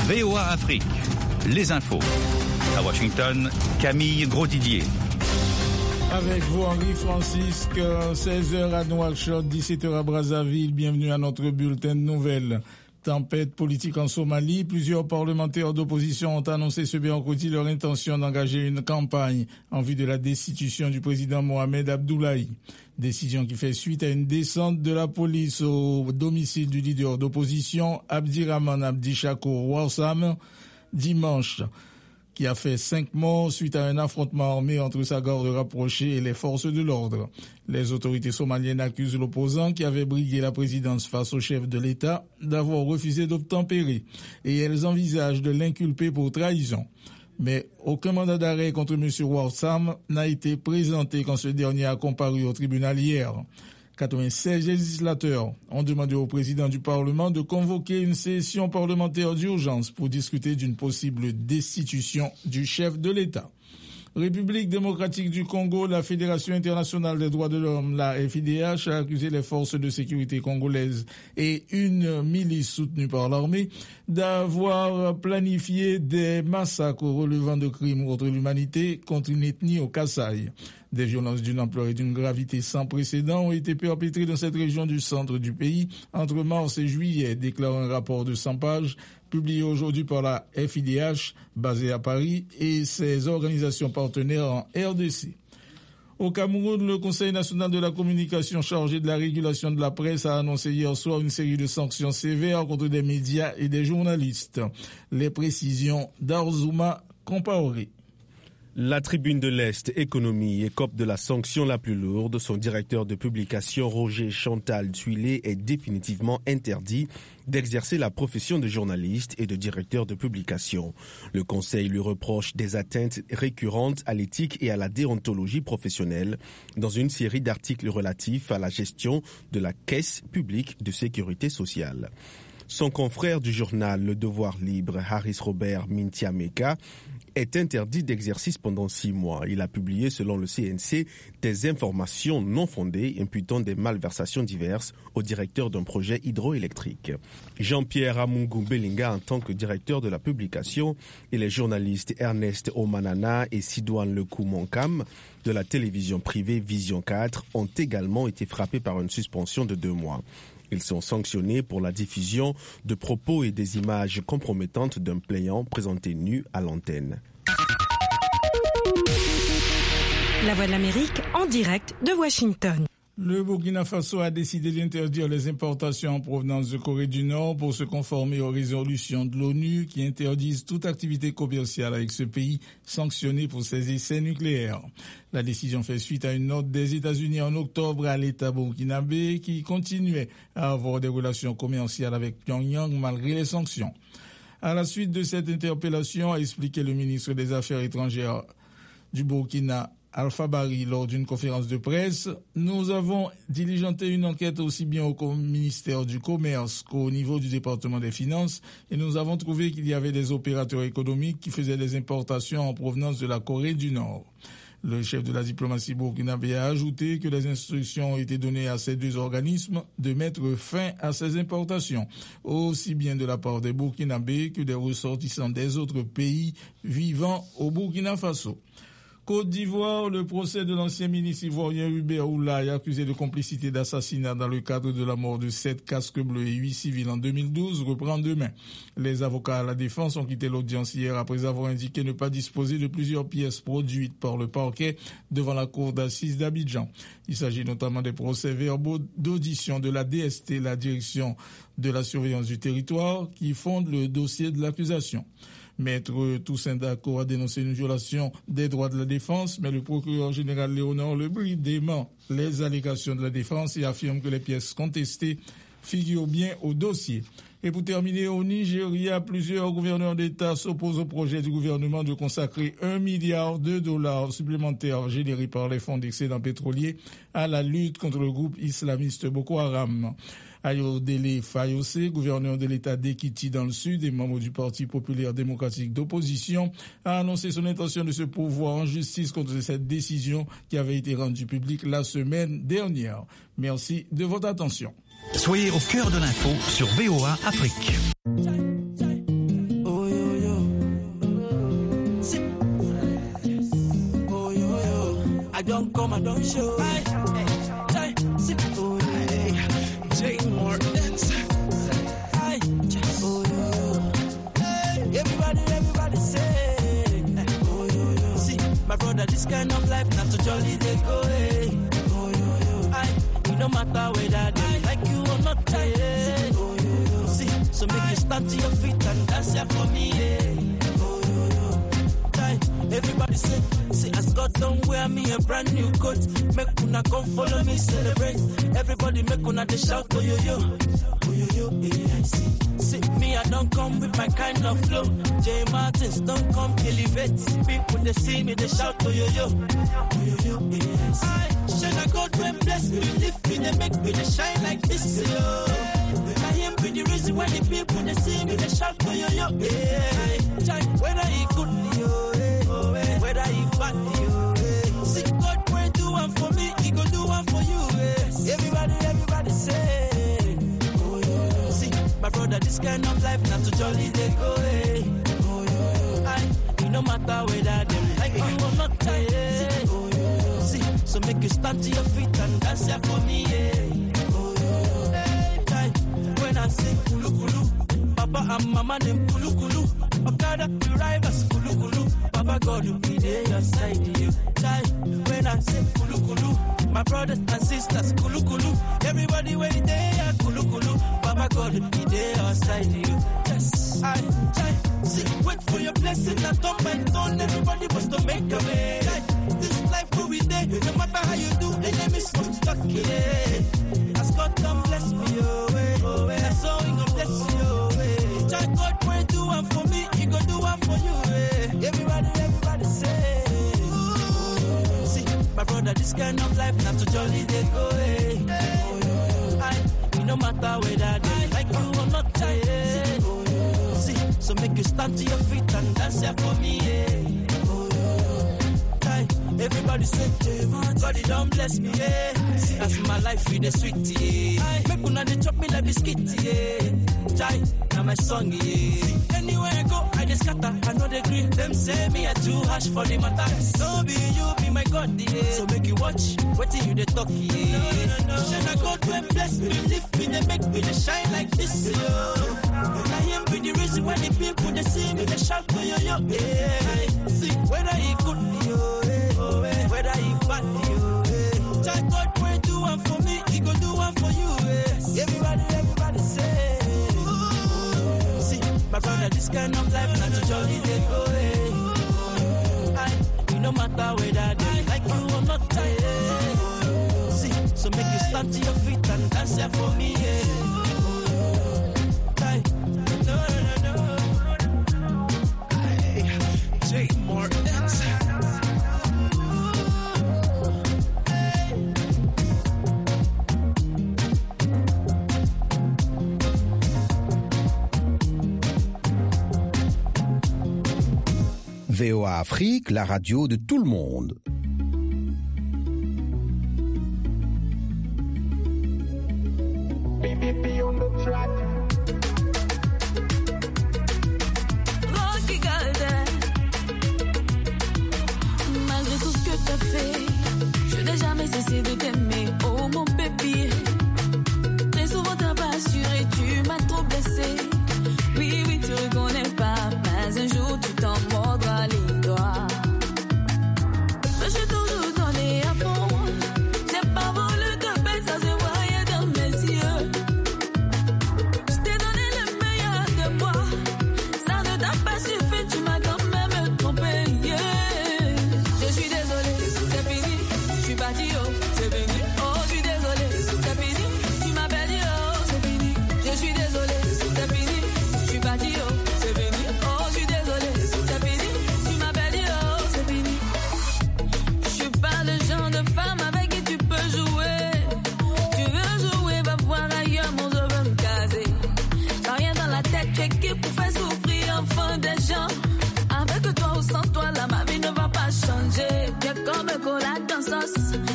VOA Afrique, les infos. À Washington, Camille Grosdidier. Avec vous, Henri-Francisque, 16h à Nouakchott, 17h à Brazzaville. Bienvenue à notre bulletin de nouvelles. Tempête politique en Somalie. Plusieurs parlementaires d'opposition ont annoncé ce mercredi leur intention d'engager une campagne en vue de la destitution du président Mohamed Abdullahi. Décision qui fait suite à une descente de la police au domicile du leader d'opposition, Abdirahman Abdishakur Warsam, dimanche, qui a fait 5 morts suite à un affrontement armé entre sa garde rapprochée et les forces de l'ordre. Les autorités somaliennes accusent l'opposant qui avait brigué la présidence face au chef de l'État d'avoir refusé d'obtempérer et elles envisagent de l'inculper pour trahison. Mais aucun mandat d'arrêt contre M. Warsam n'a été présenté quand ce dernier a comparu au tribunal hier. 96 législateurs ont demandé au président du Parlement de convoquer une session parlementaire d'urgence pour discuter d'une possible destitution du chef de l'État. République démocratique du Congo, la Fédération internationale des droits de l'homme, la FIDH, a accusé les forces de sécurité congolaises et une milice soutenue par l'armée d'avoir planifié des massacres relevant de crimes contre l'humanité contre une ethnie au Kasaï. Des violences d'une ampleur et d'une gravité sans précédent ont été perpétrées dans cette région du centre du pays entre mars et juillet, déclare un rapport de 100 pages publié aujourd'hui par la FIDH, basée à Paris, et ses organisations partenaires en RDC. Au Cameroun, le Conseil national de la communication chargé de la régulation de la presse a annoncé hier soir une série de sanctions sévères contre des médias et des journalistes. Les précisions d'Arzouma Compaoré. La Tribune de l'Est Économie écope de la sanction la plus lourde. Son directeur de publication, Roger Chantal Tuilé, est définitivement interdit d'exercer la profession de journaliste et de directeur de publication. Le Conseil lui reproche des atteintes récurrentes à l'éthique et à la déontologie professionnelle dans une série d'articles relatifs à la gestion de la Caisse publique de sécurité sociale. Son confrère du journal Le Devoir Libre, Harris Robert Mintiameka, est interdit d'exercice pendant 6 mois. Il a publié, selon le CNC, des informations non fondées imputant des malversations diverses au directeur d'un projet hydroélectrique. Jean-Pierre Amungu Belinga, en tant que directeur de la publication, et les journalistes Ernest Omanana et Sidouane Lekou-Monkam de la télévision privée Vision 4 ont également été frappés par une suspension de 2 mois. Ils sont sanctionnés pour la diffusion de propos et des images compromettantes d'un plaignant présenté nu à l'antenne. La Voix de l'Amérique en direct de Washington. Le Burkina Faso a décidé d'interdire les importations en provenance de Corée du Nord pour se conformer aux résolutions de l'ONU qui interdisent toute activité commerciale avec ce pays sanctionné pour ses essais nucléaires. La décision fait suite à une note des États-Unis en octobre à l'État burkinabé qui continuait à avoir des relations commerciales avec Pyongyang malgré les sanctions. À la suite de cette interpellation, a expliqué le ministre des Affaires étrangères du Burkina, Alpha Bari, lors d'une conférence de presse, nous avons diligenté une enquête aussi bien au ministère du Commerce qu'au niveau du département des Finances et nous avons trouvé qu'il y avait des opérateurs économiques qui faisaient des importations en provenance de la Corée du Nord. Le chef de la diplomatie burkinabé a ajouté que les instructions ont été données à ces 2 organismes de mettre fin à ces importations, aussi bien de la part des Burkinabés que des ressortissants des autres pays vivant au Burkina Faso. Côte d'Ivoire, le procès de l'ancien ministre ivoirien Hubert Oulaye, accusé de complicité d'assassinat dans le cadre de la mort de 7 casques bleus et 8 civils en 2012, reprend demain. Les avocats à la défense ont quitté l'audience hier après avoir indiqué ne pas disposer de plusieurs pièces produites par le parquet devant la cour d'assises d'Abidjan. Il s'agit notamment des procès-verbaux d'audition de la DST, la direction de la surveillance du territoire, qui fondent le dossier de l'accusation. Maître Toussaint Dako a dénoncé une violation des droits de la défense, mais le procureur général Léonard Lebris dément les allégations de la défense et affirme que les pièces contestées figurent bien au dossier. Et pour terminer, au Nigeria, plusieurs gouverneurs d'État s'opposent au projet du gouvernement de consacrer $1 milliard supplémentaires générés par les fonds d'excédent pétroliers à la lutte contre le groupe islamiste Boko Haram. Ayodele Fayose, gouverneur de l'État d'Ekiti dans le sud et membre du Parti populaire démocratique d'opposition, a annoncé son intention de se pourvoir en justice contre cette décision qui avait été rendue publique la semaine dernière. Merci de votre attention. Soyez au cœur de l'info sur VOA Afrique. don't come, I don't show. Jay Mortens. Everybody say, see, my brother, this kind of life, not so jolly they go, it no matter whether they like you or not, see, so make you stand to your feet and dance here for me, Everybody say, see, as God don't wear me a brand new coat. Make una come follow me celebrate. Everybody make una they shout, oh yo yo, yeah, see, me I don't come with my kind of flow. J Martins don't come elevate. People they see me they shout, oh yo yo, yeah, see. Shall God when bless me, lift me, they make me they shine like this, yo. I am be the reason why the people they see me they shout, oh yo yo, yeah. Whether he good, yo. Whether he bad, see God will do one for me, he go do one for you. Everybody say, see my brother, this kind of life not too jolly they go. It no matter whether them like you or not. See, so make you stand to your feet and dance here for me. When I say kulu kulu, Papa and Mama them kulu kulu. Okada, you rivals kulu kulu. Papa God will be there your side, you child. When I say kulu kulu, my brothers and sisters kulu kulu. Everybody wait there kulu kulu. Papa God will be there your side, you. Yes, I child. See, wait for your blessing and turn by turn. Everybody wants to make a way. This life will be there. No matter how you do, the name is stuck here. As God come bless me, that's how He gonna bless you. Child, God will do one for me, He gonna do one for you. Everybody say, see, my brother, this kind of life not too jolly they go. No matter whether they like you or not, see, so make you stand to your feet and dance here for me. Everybody say, God, He don't bless me, See, as my life in the sweet, Make una they chop me like biscuit, Jai, now my song, Anywhere I go, I just scatter, I know they green. Them say me are too harsh for the matter. No be you, be my God, So make you watch, waiting you they talk, Should I go to and bless me, lift me, they make me they shine like this, I am be the reason why the people they see me, they shout, yo, See, whether he good, whether he bad, Child God will do one for me, He go do one for you, Everybody say, see, my brother, this kind of life not too jolly they go, no matter whether they like you or not, see, so make you stand to your feet and dance here for me, No. Jay Mortens. VOA Afrique, la radio de tout le monde. Malgré tout ce que t'as fait, je n'ai jamais cessé de t'aimer, oh mon bébé. Très souvent t'as pas assuré, tu m'as trop blessé. Oui, tu reconnais pas, mais un jour tu t'en mordras les doigts. Mais j'ai toujours donné à fond, j'ai pas voulu te perdre, ça se voyait dans mes yeux. Je t'ai donné le meilleur de moi, ça ne t'a pas suffi, tu m'as quand même trompé, Je suis désolée, c'est fini, je suis parti, c'est fini. Oh, je suis désolée, c'est fini, tu m'as perdu, c'est fini. Je suis désolée, c'est fini, je suis parti, c'est fini. Oh, je suis désolée, c'est fini, tu m'as perdu, c'est fini. Je suis pas le genre de femme avec qui tu peux jouer. Tu veux jouer, va voir ailleurs, mon je veux me caser. T'as rien dans la tête, tu es qui pour faire souffrir enfin des gens. Avec toi ou sans toi, là, ma vie ne va pas changer. Tu es comme un cola dans sauce.